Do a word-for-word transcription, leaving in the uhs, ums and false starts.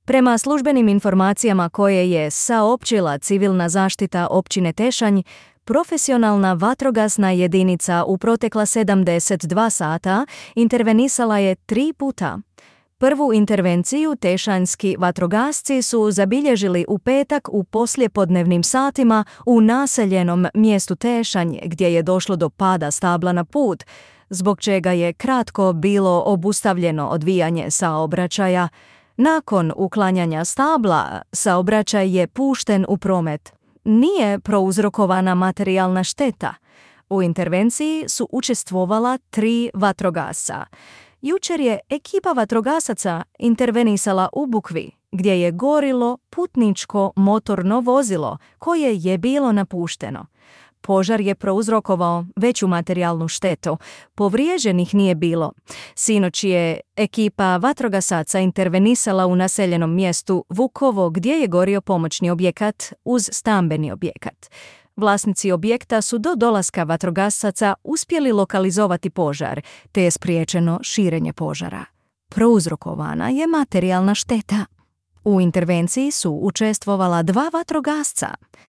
Prema službenim informacijama koje je saopćila civilna zaštita općine Tešanj, profesionalna vatrogasna jedinica u protekla sedamdeset dva sata intervenisala je tri puta. Prvu intervenciju tešanjski vatrogasci su zabilježili u petak u poslijepodnevnim satima u naseljenom mjestu Tešanj, gdje je došlo do pada stabla na put, zbog čega je kratko bilo obustavljeno odvijanje saobraćaja. Nakon uklanjanja stabla, saobraćaj je pušten u promet. Nije prouzrokovana materijalna šteta. U intervenciji su učestvovala tri vatrogasca. Jučer je ekipa vatrogasaca intervenisala u Bukvi, gdje je gorilo putničko motorno vozilo koje je bilo napušteno. Požar je prouzrokovao veću materijalnu štetu. Povrijeđenih nije bilo. Sinoć je ekipa vatrogasaca intervenisala u naseljenom mjestu Vukovo, gdje je gorio pomoćni objekat uz stambeni objekat. Vlasnici objekta su do dolaska vatrogasaca uspjeli lokalizovati požar, te je spriječeno širenje požara. Prouzrokovana je materijalna šteta. U intervenciji su učestvovala dva vatrogasca.